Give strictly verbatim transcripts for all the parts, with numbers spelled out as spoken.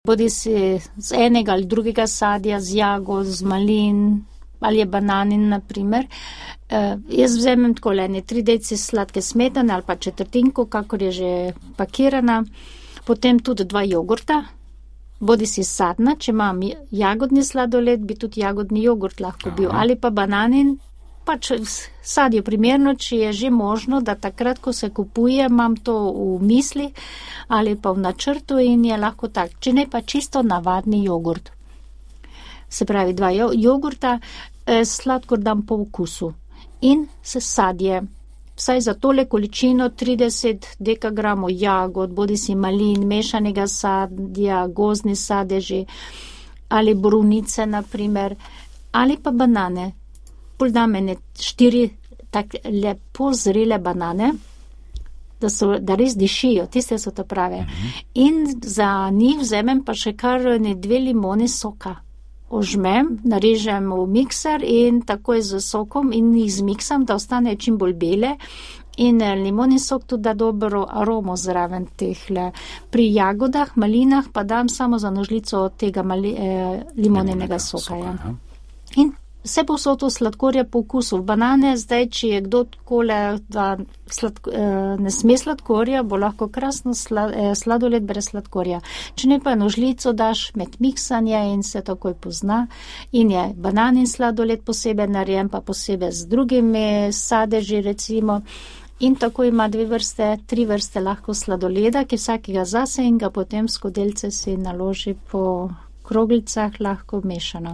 Bodi si z enega ali drugega sadja, z jagod, z malin ali je bananin, na primer. Uh, jaz vzemem tako ene tri deci sladke smetane ali pa četrtinko, kakor je že pakirana. Potem tudi dva jogurta, bodi si sadna, če imam jagodni sladoled, bi tudi jagodni jogurt lahko bil. Aha. Ali pa bananin, pač sadje primerno, če je že možno, da takrat, ko se kupuje, imam to v misli ali pa v načrtu in je lahko tak. Če ne pa čisto navadni jogurt. Se pravi, dva jogurta, eh, sladkor dam po okusu in se sadje. Vsaj za tole količino trideset dekagramov jagod, bodi si malin, mešanega sadja, gozdni sadeži ali borovnice, na primer, ali pa banane. Pol dam ene štiri tak lepo zrele banane, da, so, da res dišijo, tiste so to prave. In za njih vzemem pa še kar ne dve limoni soka. Ožmem, narežem v mikser in takoj z sokom in jih zmiksam, da ostane čim bolj bele. In limoni sok tudi da dobro aromo zraven tehle. Pri jagodah, malinah pa dam samo za nožlico tega mali, eh, limonenega soka. Ja. In vse povsod to sladkorja po okusu. Banane, zdaj, če je kdo takole, da sladko, eh, ne sme sladkorja, bo lahko krasno sla, eh, sladoled brez sladkorja. Če ne pa nožlico daš med miksanje in se takoj pozna. In je bananin sladoled posebej narejen, pa posebej z drugimi sadeži, recimo. In tako ima dve vrste, tri vrste lahko sladoleda, ki vsakega zase in ga potem skodelce si naloži po kroglicah, lahko mešano.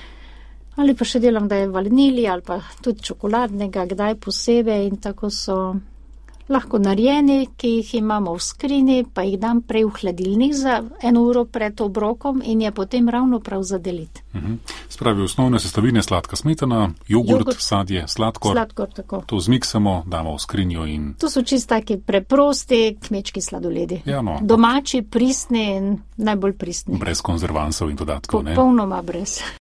Ali pa še delam, da je vanilij ali pa tudi čokoladnega, kdaj posebej in tako so lahko narejeni, ki jih imamo v skrini, pa jih dam prej v hladilnik za eno uro pred obrokom in je potem ravno prav za deliti. Mhm. Spravi, osnovne sestavine sladka smetana, jogurt, jogurt sadje, sladkor. Sladkor, tako. To zmiksamo, damo v skrinjo in... To so čisto taki preprosti kmečki sladoledi. Ja, no. Domači, pristni in najbolj pristni. Brez konzervansov in dodatkov, ne? Popolnoma brez.